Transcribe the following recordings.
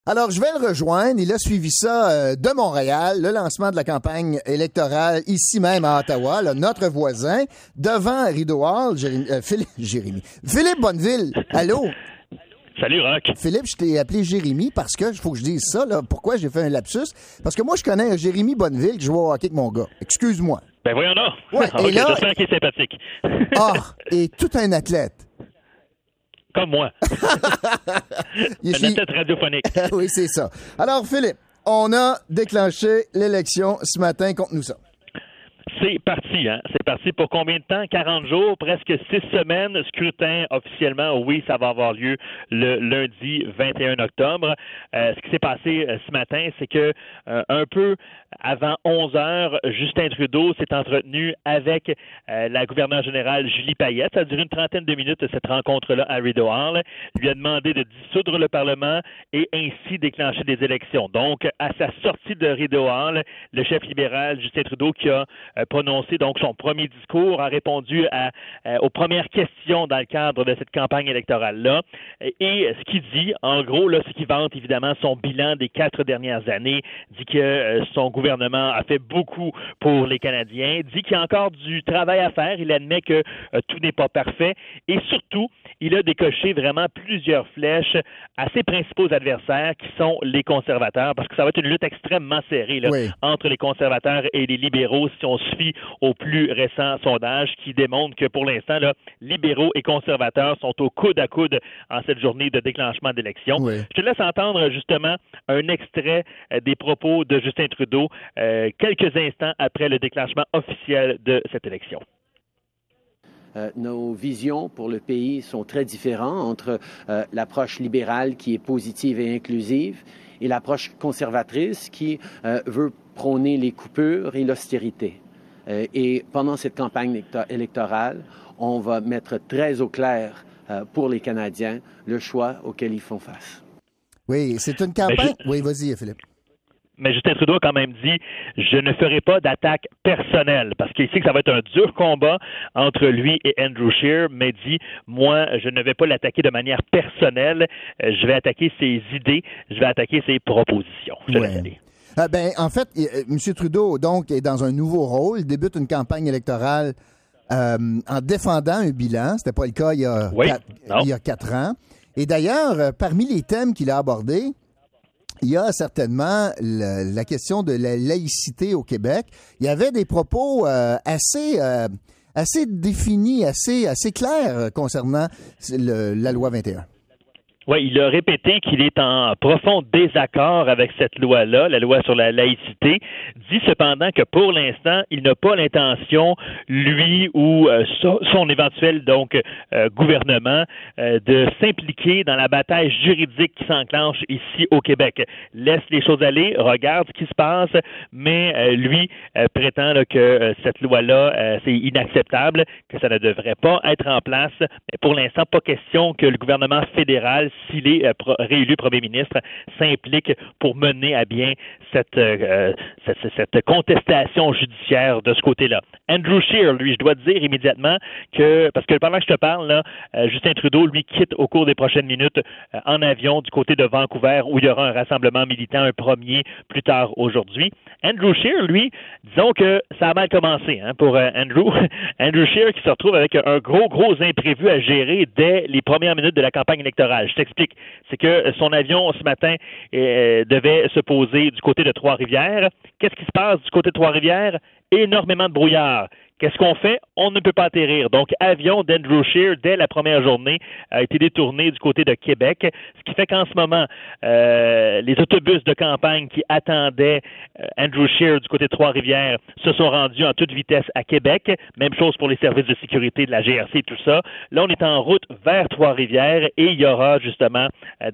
Alors, je vais le rejoindre. Il a suivi ça de Montréal, le lancement de la campagne électorale ici même à Ottawa, là, notre voisin, devant Rideau Hall, Philippe Bonneville. Allô? Salut, Rock. Philippe, je t'ai appelé Jérémy parce que, il faut que je dise ça, là. Pourquoi j'ai fait un lapsus? Parce que moi, je connais un Jérémy Bonneville qui joue au hockey avec mon gars. Excuse-moi. Ben voyons là. Ouais, et là... J'espère qu'il est sympathique. Et tout un athlète. Comme moi. Un athlète radiophonique. Oui, c'est ça. Alors, Philippe, on a déclenché l'élection ce matin. Conte-nous ça. C'est parti, hein? C'est parti pour combien de temps? 40 jours, presque 6 semaines. Scrutin officiellement, oui, ça va avoir lieu le lundi 21 octobre. Ce qui s'est passé ce matin, c'est que un peu avant 11 heures, Justin Trudeau s'est entretenu avec la gouverneure générale Julie Payette. Ça a duré une trentaine de minutes, cette rencontre-là à Rideau Hall. Il lui a demandé de dissoudre le Parlement et ainsi déclencher des élections. Donc, à sa sortie de Rideau Hall, le chef libéral Justin Trudeau, qui a prononcé donc son premier discours, a répondu aux premières questions dans le cadre de cette campagne électorale-là. Et ce qu'il dit, en gros, là, c'est qu'il vante évidemment son bilan des 4 dernières années, dit que son gouvernement a fait beaucoup pour les Canadiens, dit qu'il y a encore du travail à faire, il admet que tout n'est pas parfait et surtout, il a décoché vraiment plusieurs flèches à ses principaux adversaires qui sont les conservateurs, parce que ça va être une lutte extrêmement serrée là, oui, entre les conservateurs et les libéraux si on se fie aux plus récents sondages qui démontrent que pour l'instant, là, libéraux et conservateurs sont au coude à coude en cette journée de déclenchement d'élection. oui. Je te laisse entendre justement un extrait des propos de Justin Trudeau quelques instants après le déclenchement officiel de cette élection. Nos visions pour le pays sont très différentes entre l'approche libérale qui est positive et inclusive et l'approche conservatrice qui veut prôner les coupures et l'austérité. Et pendant cette campagne électorale, on va mettre très au clair pour les Canadiens le choix auquel ils font face. Oui, c'est une campagne... Oui, vas-y, Philippe. Mais Justin Trudeau a quand même dit « Je ne ferai pas d'attaque personnelle » parce qu'il sait que ça va être un dur combat entre lui et Andrew Scheer, mais dit « Moi, je ne vais pas l'attaquer de manière personnelle. Je vais attaquer ses idées, je vais attaquer ses propositions. » En fait, M. Trudeau, donc, est dans un nouveau rôle. Il débute une campagne électorale en défendant un bilan. C'était pas le cas il y a 4 ans. Et d'ailleurs, parmi les thèmes qu'il a abordés, il y a certainement la question de la laïcité au Québec. Il y avait des propos assez définis, assez clairs concernant la loi 21. Oui, il a répété qu'il est en profond désaccord avec cette loi-là, la loi sur la laïcité, dit cependant que pour l'instant, il n'a pas l'intention, lui ou son éventuel gouvernement, de s'impliquer dans la bataille juridique qui s'enclenche ici au Québec. Laisse les choses aller, regarde ce qui se passe, mais lui prétend là, que cette loi-là, c'est inacceptable, que ça ne devrait pas être en place. Mais pour l'instant, pas question que le gouvernement fédéral, s'il est réélu premier ministre, s'implique pour mener à bien cette contestation judiciaire de ce côté-là. Andrew Scheer, lui, je dois te dire immédiatement que, parce que pendant que je te parle, là, Justin Trudeau, lui, quitte au cours des prochaines minutes en avion du côté de Vancouver, où il y aura un rassemblement militant, un premier, plus tard aujourd'hui. Andrew Scheer, lui, disons que ça a mal commencé pour Andrew. Andrew Scheer qui se retrouve avec un gros imprévu à gérer dès les premières minutes de la campagne électorale. Je t'explique. C'est que son avion, ce matin, devait se poser du côté de Trois-Rivières. Qu'est-ce qui se passe du côté de Trois-Rivières? Énormément de brouillard. Qu'est-ce qu'on fait? On ne peut pas atterrir. Donc, avion d'Andrew Scheer, dès la première journée, a été détourné du côté de Québec, ce qui fait qu'en ce moment, les autobus de campagne qui attendaient Andrew Scheer du côté de Trois-Rivières se sont rendus en toute vitesse à Québec. Même chose pour les services de sécurité de la GRC et tout ça. Là, on est en route vers Trois-Rivières et il y aura justement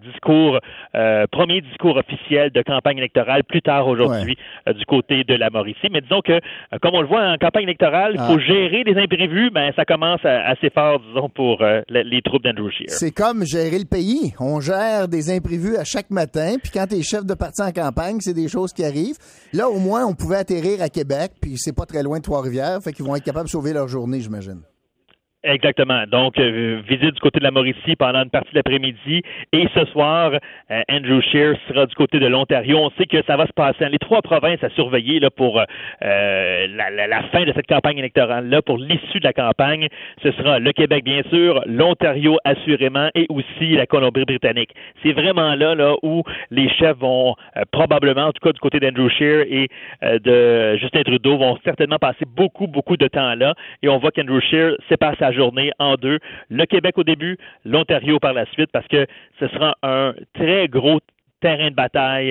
premier discours officiel de campagne électorale plus tard aujourd'hui du côté de la Mauricie. Mais disons que, comme on le voit en campagne électorale, il faut gérer des imprévus, ça commence assez fort, disons, pour les troupes d'Andrew Scheer. C'est comme gérer le pays. On gère des imprévus à chaque matin, puis quand t'es chef de parti en campagne, c'est des choses qui arrivent. Là, au moins, on pouvait atterrir à Québec, puis c'est pas très loin de Trois-Rivières, fait qu'ils vont être capables de sauver leur journée, j'imagine. Exactement. Donc, visite du côté de la Mauricie pendant une partie de l'après-midi. Et ce soir, Andrew Scheer sera du côté de l'Ontario. On sait que ça va se passer dans les 3 provinces à surveiller là, pour la fin de cette campagne électorale-là, pour l'issue de la campagne. Ce sera le Québec, bien sûr, l'Ontario, assurément, et aussi la Colombie-Britannique. C'est vraiment là où les chefs vont probablement, en tout cas du côté d'Andrew Scheer et de Justin Trudeau, vont certainement passer beaucoup de temps là. Et on voit qu'Andrew Scheer sépare sa journée en 2. Le Québec au début, l'Ontario par la suite, parce que ce sera un très gros terrain de bataille.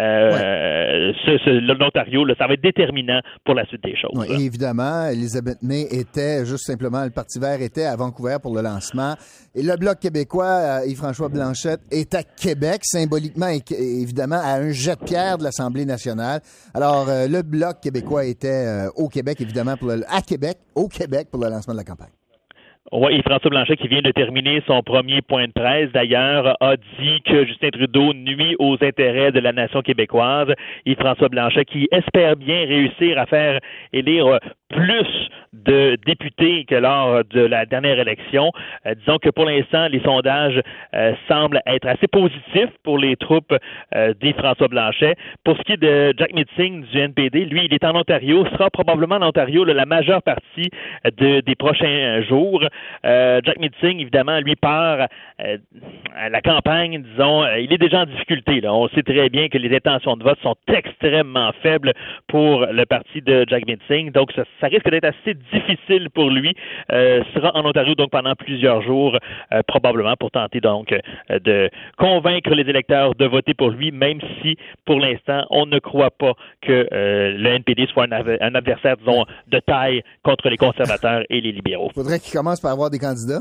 L'Ontario, là, ça va être déterminant pour la suite des choses. Oui, et évidemment, Elisabeth May était, juste simplement, le Parti vert était à Vancouver pour le lancement. Et le Bloc québécois, Yves-François Blanchet, est à Québec, symboliquement, évidemment, à un jet de pierre de l'Assemblée nationale. Alors, le Bloc québécois était au Québec, évidemment, au Québec, pour le lancement de la campagne. Oui, et François Blanchet, qui vient de terminer son premier point de presse, d'ailleurs, a dit que Justin Trudeau nuit aux intérêts de la nation québécoise. Et François Blanchet, qui espère bien réussir à faire élire plus de députés que lors de la dernière élection. Disons que pour l'instant, les sondages semblent être assez positifs pour les troupes des François Blanchet. Pour ce qui est de Jack Meeting du NPD, lui, il est en Ontario, sera probablement en Ontario la majeure partie des prochains jours. Jack Meeting, évidemment, lui part à la campagne, disons, il est déjà en difficulté. Là. On sait très bien que les intentions de vote sont extrêmement faibles pour le parti de Jack Meeting, donc ça risque d'être assez difficile pour lui. Sera en Ontario donc pendant plusieurs jours, probablement pour tenter donc de convaincre les électeurs de voter pour lui, même si pour l'instant on ne croit pas que le NPD soit un adversaire, disons, de taille contre les conservateurs et les libéraux. Faudrait qu'il commence par avoir des candidats.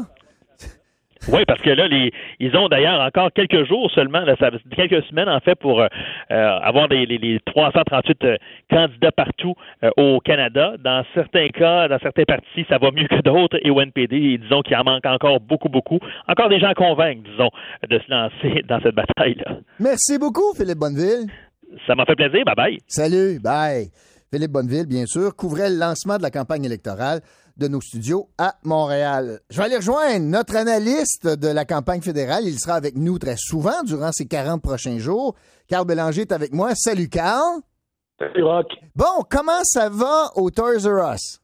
Oui, parce que là, ils ont d'ailleurs encore quelques jours seulement, là, quelques semaines en fait, pour avoir les 338 candidats partout au Canada. Dans certains cas, dans certains partis, ça va mieux que d'autres. Et au NPD, disons qu'il en manque encore beaucoup. Encore des gens à convaincre, disons, de se lancer dans cette bataille-là. Merci beaucoup, Philippe Bonneville. Ça m'a fait plaisir. Bye-bye. Salut. Bye. Philippe Bonneville, bien sûr, couvrait le lancement de la campagne électorale de nos studios à Montréal. Je vais aller rejoindre notre analyste de la campagne fédérale. Il sera avec nous très souvent durant ces 40 prochains jours. Carl Bélanger est avec moi. Salut, Carl. Salut, Rock. Bon, comment ça va au Toys R Us?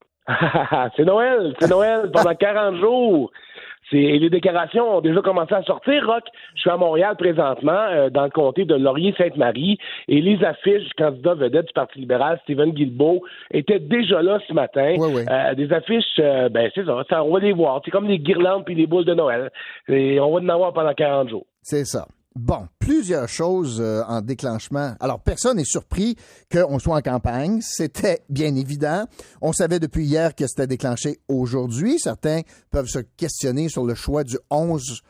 C'est Noël pendant 40 jours. Les décorations ont déjà commencé à sortir, Rock. Je suis à Montréal présentement, dans le comté de Laurier-Sainte-Marie, et les affiches du candidat vedette du Parti libéral, Stephen Guilbeault, étaient déjà là ce matin. Oui. Des affiches, c'est ça, on va les voir. C'est comme les guirlandes puis les boules de Noël. Et on va en avoir pendant 40 jours. C'est ça. Bon, plusieurs choses en déclenchement. Alors, personne n'est surpris qu'on soit en campagne. C'était bien évident. On savait depuis hier que c'était déclenché aujourd'hui. Certains peuvent se questionner sur le choix du 11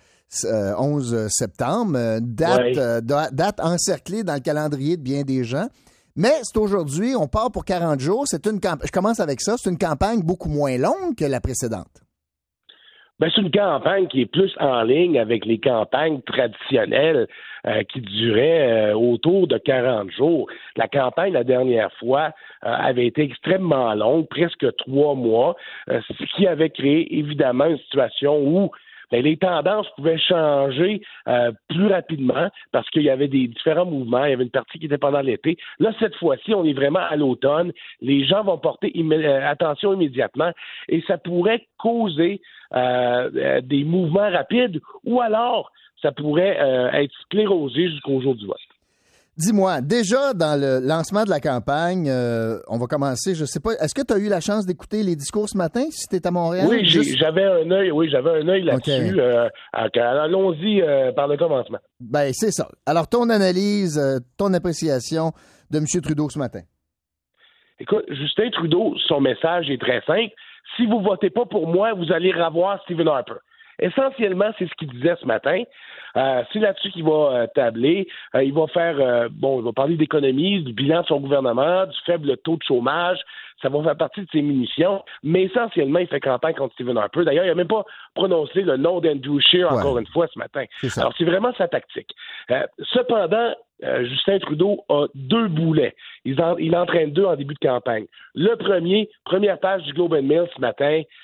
septembre, date encerclée dans le calendrier de bien des gens. Mais c'est aujourd'hui, on part pour 40 jours. Je commence avec ça. C'est une campagne beaucoup moins longue que la précédente. C'est une campagne qui est plus en ligne avec les campagnes traditionnelles qui duraient autour de 40 jours. La campagne, la dernière fois, avait été extrêmement longue, presque 3 mois, ce qui avait créé évidemment une situation où les tendances pouvaient changer plus rapidement parce qu'il y avait des différents mouvements. Il y avait une partie qui était pendant l'été. Là, cette fois-ci, on est vraiment à l'automne. Les gens vont porter attention immédiatement et ça pourrait causer des mouvements rapides ou alors ça pourrait être sclérosé jusqu'au jour du vote. Dis-moi, déjà dans le lancement de la campagne, on va commencer, je sais pas, est-ce que tu as eu la chance d'écouter les discours ce matin, si tu es à Montréal? Oui, j'avais un œil là-dessus. Okay. Allons-y par le commencement. C'est ça. Alors, ton analyse, ton appréciation de M. Trudeau ce matin? Écoute, Justin Trudeau, son message est très simple. Si vous votez pas pour moi, vous allez revoir Stephen Harper. Essentiellement, c'est ce qu'il disait ce matin. C'est là-dessus qu'il va tabler. Il va faire, il va parler d'économie, du bilan de son gouvernement, du faible taux de chômage. Ça va faire partie de ses munitions. Mais essentiellement, il fait campagne contre Stephen Harper. D'ailleurs, il n'a même pas prononcé le nom d'Andrew Scheer encore une fois ce matin. Alors, c'est vraiment sa tactique. Cependant, Justin Trudeau a 2 boulets. Il en entraîne 2 en début de campagne. Le premier, première page du Globe and Mail ce matin,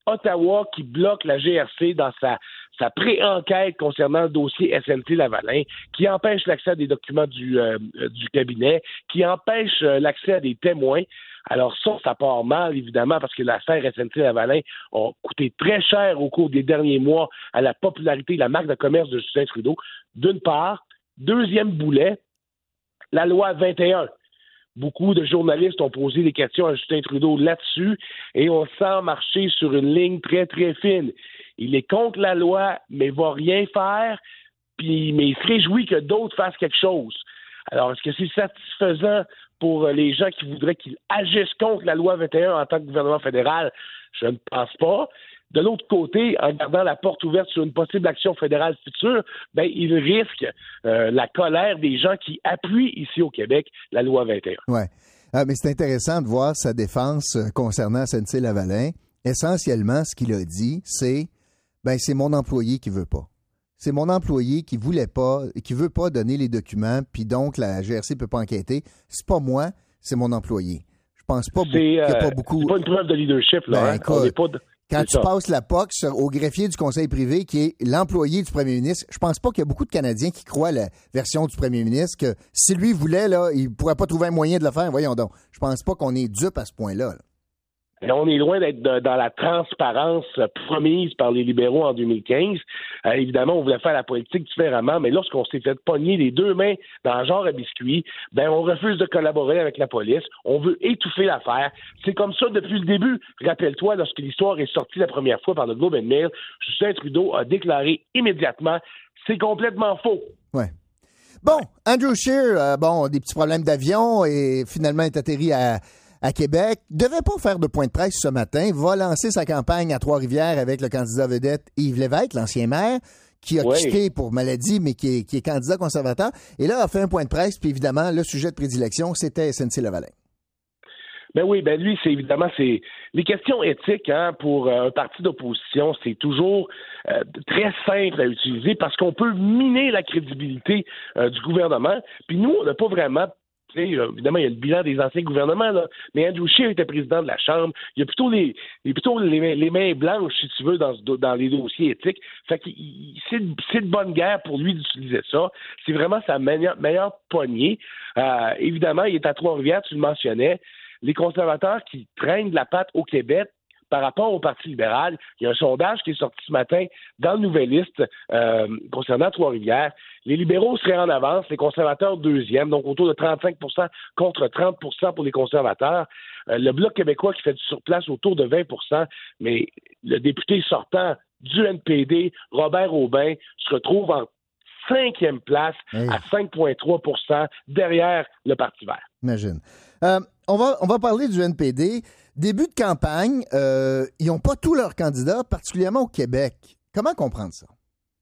Ottawa qui bloque la GRC dans sa pré-enquête concernant le dossier SNC-Lavalin, qui empêche l'accès à des documents du cabinet, qui empêche l'accès à des témoins. Alors ça part mal, évidemment, parce que l'affaire SNC-Lavalin a coûté très cher au cours des derniers mois à la popularité, la marque de commerce de Justin Trudeau, d'une part. Deuxième boulet, la loi 21. Beaucoup de journalistes ont posé des questions à Justin Trudeau là-dessus et on sent marcher sur une ligne très, très fine. Il est contre la loi, mais va rien faire, mais il se réjouit que d'autres fassent quelque chose. Alors, est-ce que c'est satisfaisant pour les gens qui voudraient qu'il agisse contre la loi 21 en tant que gouvernement fédéral? Je ne pense pas. De l'autre côté, en gardant la porte ouverte sur une possible action fédérale future, il risque la colère des gens qui appuient ici au Québec la loi 21. Oui. Mais c'est intéressant de voir sa défense concernant SNC-Lavalin. Essentiellement, ce qu'il a dit, c'est mon employé qui veut pas. C'est mon employé qui voulait pas, qui veut pas donner les documents, puis donc la GRC peut pas enquêter. C'est pas moi, c'est mon employé. Je pense pas qu'il y a pas beaucoup. C'est pas une preuve de leadership, là. Quand tu passes la POC au greffier du conseil privé, qui est l'employé du premier ministre, je pense pas qu'il y a beaucoup de Canadiens qui croient la version du premier ministre que si lui voulait, là, il pourrait pas trouver un moyen de le faire. Voyons donc. Je pense pas qu'on est dupe à ce point-là. Et on est loin d'être dans la transparence promise par les libéraux en 2015. Évidemment, on voulait faire la politique différemment, mais lorsqu'on s'est fait pogner les deux mains dans le genre à biscuits, on refuse de collaborer avec la police. On veut étouffer l'affaire. C'est comme ça depuis le début. Rappelle-toi, lorsque l'histoire est sortie la première fois par le Globe and Mail, Justin Trudeau a déclaré immédiatement « C'est complètement faux ». Ouais. Bon, Andrew Scheer, des petits problèmes d'avion et finalement est atterri à Québec, devait pas faire de point de presse ce matin, va lancer sa campagne à Trois-Rivières avec le candidat vedette Yves Lévesque, l'ancien maire, qui a quitté pour maladie, mais qui est candidat conservateur. Et là, a fait un point de presse, puis évidemment, le sujet de prédilection, c'était SNC-Lavalin. Lui, c'est les questions éthiques pour un parti d'opposition, c'est toujours très simple à utiliser parce qu'on peut miner la crédibilité du gouvernement. Puis nous, on n'a pas vraiment. Évidemment, il y a le bilan des anciens gouvernements, là, mais Andrew Scheer était président de la Chambre. Il y a plutôt les mains blanches, si tu veux, dans les dossiers éthiques. Fait que c'est de bonne guerre pour lui d'utiliser ça. C'est vraiment sa meilleure poignée. Évidemment, il est à Trois-Rivières, tu le mentionnais. Les conservateurs qui traînent de la patte au Québec par rapport au Parti libéral, il y a un sondage qui est sorti ce matin dans le Nouvelliste concernant Trois-Rivières. Les libéraux seraient en avance, les conservateurs deuxième, donc autour de 35 % contre 30 % pour les conservateurs. Le Bloc québécois qui fait du surplace autour de 20 %, mais le député sortant du NPD, Robert Aubin, se retrouve en 5e place à 5,3 % derrière le Parti vert. Imagine. On va parler du NPD. Début de campagne, ils n'ont pas tous leurs candidats, particulièrement au Québec. Comment comprendre ça?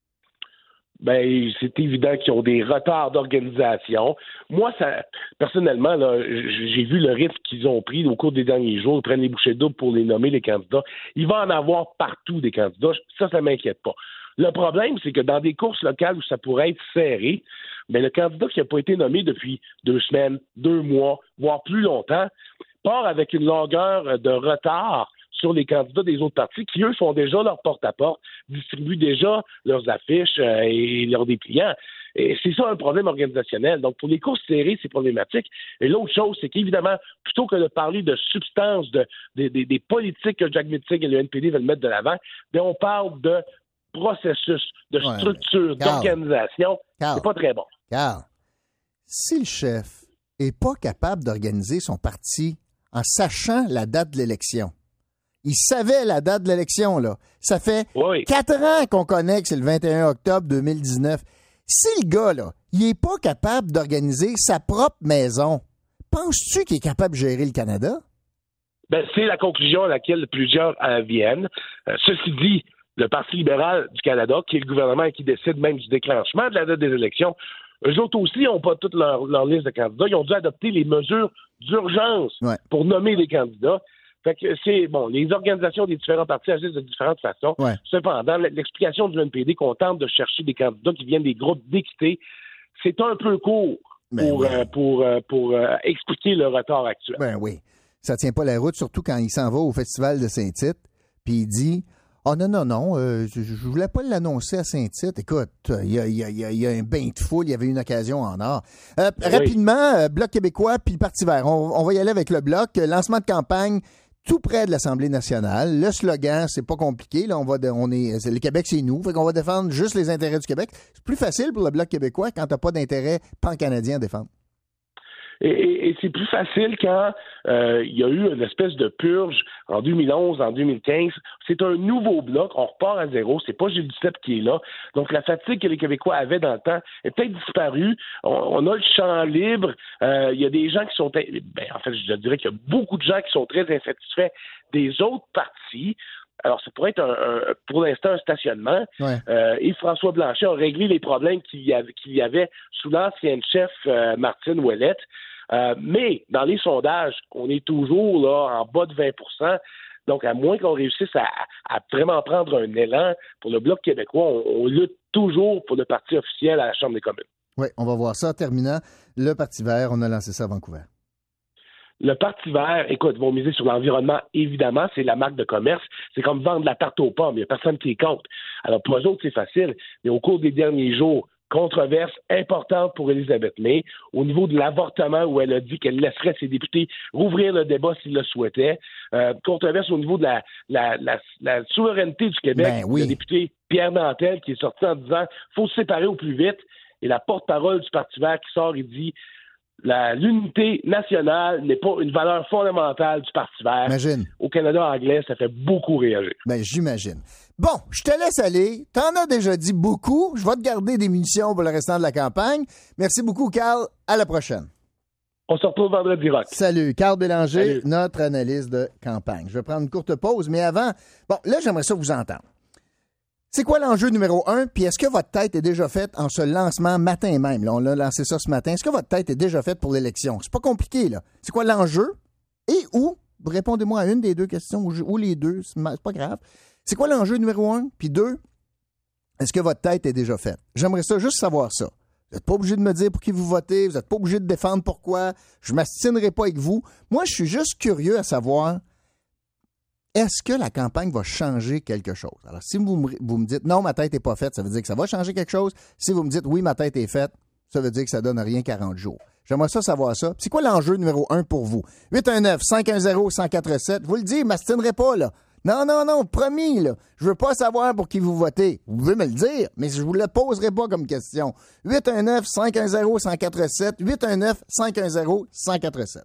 C'est évident qu'ils ont des retards d'organisation. Moi, personnellement, là, j'ai vu le risque qu'ils ont pris au cours des derniers jours. Ils prennent les bouchées doubles pour les nommer, les candidats. Il va en avoir partout des candidats. Ça m'inquiète pas. Le problème, c'est que dans des courses locales où ça pourrait être serré, le candidat qui n'a pas été nommé depuis 2 semaines, 2 mois, voire plus longtemps, part avec une longueur de retard sur les candidats des autres partis qui, eux, font déjà leur porte-à-porte, distribuent déjà leurs affiches et leurs dépliants. Et c'est ça un problème organisationnel. Donc, pour les courses serrées, c'est problématique. Et l'autre chose, c'est qu'évidemment, plutôt que de parler de substance, des politiques que Jack Mitzig et le NPD veulent mettre de l'avant, on parle de processus, de structure, d'organisation. C'est pas très bon. Carl, si le chef n'est pas capable d'organiser son parti en sachant la date de l'élection, il savait la date de l'élection, là. Ça fait 4 ans qu'on connaît que c'est le 21 octobre 2019. Si le gars, là, il n'est pas capable d'organiser sa propre maison, penses-tu qu'il est capable de gérer le Canada? C'est la conclusion à laquelle plusieurs viennent. Ceci dit, le Parti libéral du Canada, qui est le gouvernement qui décide même du déclenchement de la date des élections, eux autres aussi n'ont pas toute leur liste de candidats. Ils ont dû adopter les mesures d'urgence pour nommer les candidats. Fait que les organisations des différents partis agissent de différentes façons. Cependant, l'explication du NPD qu'on tente de chercher des candidats qui viennent des groupes d'équité, c'est un peu court pour expliquer le retard actuel. Oui. Ça tient pas la route, surtout quand il s'en va au Festival de Saint-Tite. puis il dit « Oh non, je voulais pas l'annoncer à Saint-Tite. Écoute, il y a un bain de foule, il y avait une occasion en or. » Rapidement, Bloc québécois puis le Parti vert. On va y aller avec le Bloc. Lancement de campagne tout près de l'Assemblée nationale. Le slogan, c'est pas compliqué. Là, le Québec, c'est nous. Fait qu'on va défendre juste les intérêts du Québec. C'est plus facile pour le Bloc québécois quand t'as pas d'intérêt pan-canadien à défendre. Et c'est plus facile quand il y a eu une espèce de purge en 2011, en 2015. C'est un nouveau bloc, on repart à zéro. C'est pas Gilles Duceppe qui est là. Donc la fatigue que les Québécois avaient dans le temps est peut-être disparue. On a le champ libre. Il y a des gens qui sont... en fait, je dirais qu'il y a beaucoup de gens qui sont très insatisfaits des autres partis. Alors, ça pourrait être pour l'instant un stationnement. Ouais. Et François Blanchet a réglé les problèmes qu'il y avait sous l'ancienne chef Martine Ouellette. Mais dans les sondages, on est toujours là en bas de 20%. Donc, à moins qu'on réussisse à vraiment prendre un élan pour le Bloc québécois, on lutte toujours pour le parti officiel à la Chambre des communes. Oui, on va voir ça. Terminant, le Parti vert, on a lancé ça à Vancouver. Le Parti vert, écoute, ils vont miser sur l'environnement, évidemment, c'est la marque de commerce. C'est comme vendre de la tarte aux pommes, il n'y a personne qui est contre. Alors, pour eux autres, c'est facile. Mais au cours des derniers jours, controverse importante pour Elisabeth May au niveau de l'avortement où elle a dit qu'elle laisserait ses députés rouvrir le débat s'ils le souhaitaient. Controverse au niveau de la souveraineté du Québec. Ben oui. Le député Pierre Nantel qui est sorti en disant « faut se séparer au plus vite ». Et la porte-parole du Parti vert qui sort, il dit l'unité nationale n'est pas une valeur fondamentale du Parti vert. Imagine. Au Canada anglais, ça fait beaucoup réagir. Ben, j'imagine. Bon, je te laisse aller. T'en as déjà dit beaucoup. Je vais te garder des munitions pour le restant de la campagne. Merci beaucoup, Carl. À la prochaine. On se retrouve vendredi, Rock. Salut. Carl Bélanger, Salut. notre analyste de campagne. Je vais prendre une courte pause, mais avant, là, j'aimerais ça vous entendre. C'est quoi l'enjeu numéro 1? Puis est-ce que votre tête est déjà faite en ce lancement matin même? Là, on a lancé ça ce matin. Est-ce que votre tête est déjà faite pour l'élection? C'est pas compliqué, là. C'est quoi l'enjeu? Et où? Répondez-moi à une des deux questions, ou les deux, c'est pas grave. C'est quoi l'enjeu numéro 1? Puis 2, est-ce que votre tête est déjà faite? J'aimerais ça juste savoir ça. Vous n'êtes pas obligé de me dire pour qui vous votez, vous n'êtes pas obligé de défendre pourquoi. Je ne m'astinerai pas avec vous. Moi, je suis juste curieux à savoir, est-ce que la campagne va changer quelque chose? Alors, si vous me dites non, ma tête n'est pas faite, ça veut dire que ça va changer quelque chose. Si vous me dites oui, ma tête est faite, ça veut dire que ça donne rien 40 jours. J'aimerais ça savoir ça. C'est quoi l'enjeu numéro 1 pour vous? 819-510-1047. Vous le dites, je ne m'astinerai pas, là. Non, promis, là. Je veux pas savoir pour qui vous votez. Vous pouvez me le dire, mais je vous le poserai pas comme question. 819-510-1047. 819-510-1047.